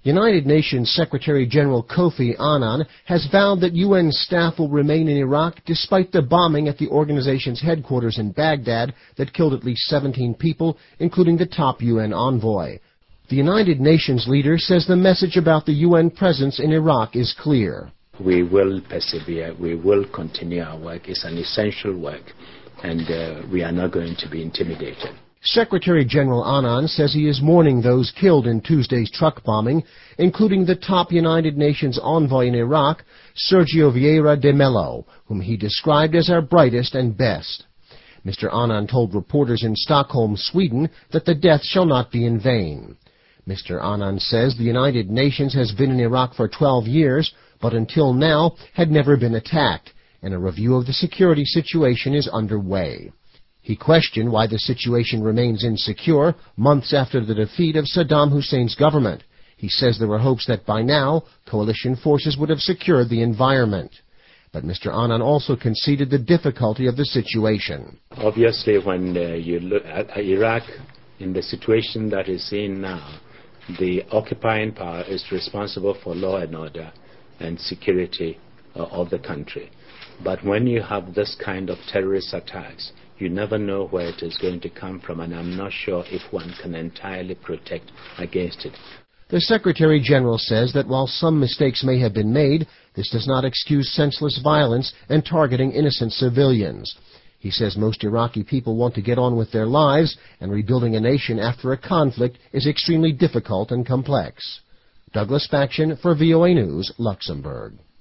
United Nations Secretary General Kofi Annan has vowed that UN staff will remain in Iraq despite the bombing at the organization's headquarters in Baghdad that killed at least 17 people, including the top UN envoy. The United Nations leader says the message about the UN presence in Iraq is clear. We will persevere. We will continue our work. It's an essential work, and we are not going to be intimidated. Secretary General Annan says he is mourning those killed in Tuesday's truck bombing, including the top United Nations envoy in Iraq, Sergio Vieira de Mello, whom he described as our brightest and best. Mr. Annan told reporters in Stockholm, Sweden, that the death shall not be in vain. Mr. Annan says the United Nations has been in Iraq for 12 years, but until now had never been attacked, and a review of the security situation is underway. He questioned why the situation remains insecure months after the defeat of Saddam Hussein's government. He says there were hopes that by now coalition forces would have secured the environment. But Mr. Annan also conceded the difficulty of the situation. Obviously, when you look at Iraq in the situation that is in now, the occupying power is responsible for law and order and security of the country. But when you have this kind of terrorist attacks, you never know where it is going to come from, and I'm not sure if one can entirely protect against it. The Secretary General says that while some mistakes may have been made, this does not excuse senseless violence and targeting innocent civilians. He says most Iraqi people want to get on with their lives, and rebuilding a nation after a conflict is extremely difficult and complex. Douglas Faction for VOA News, Luxembourg.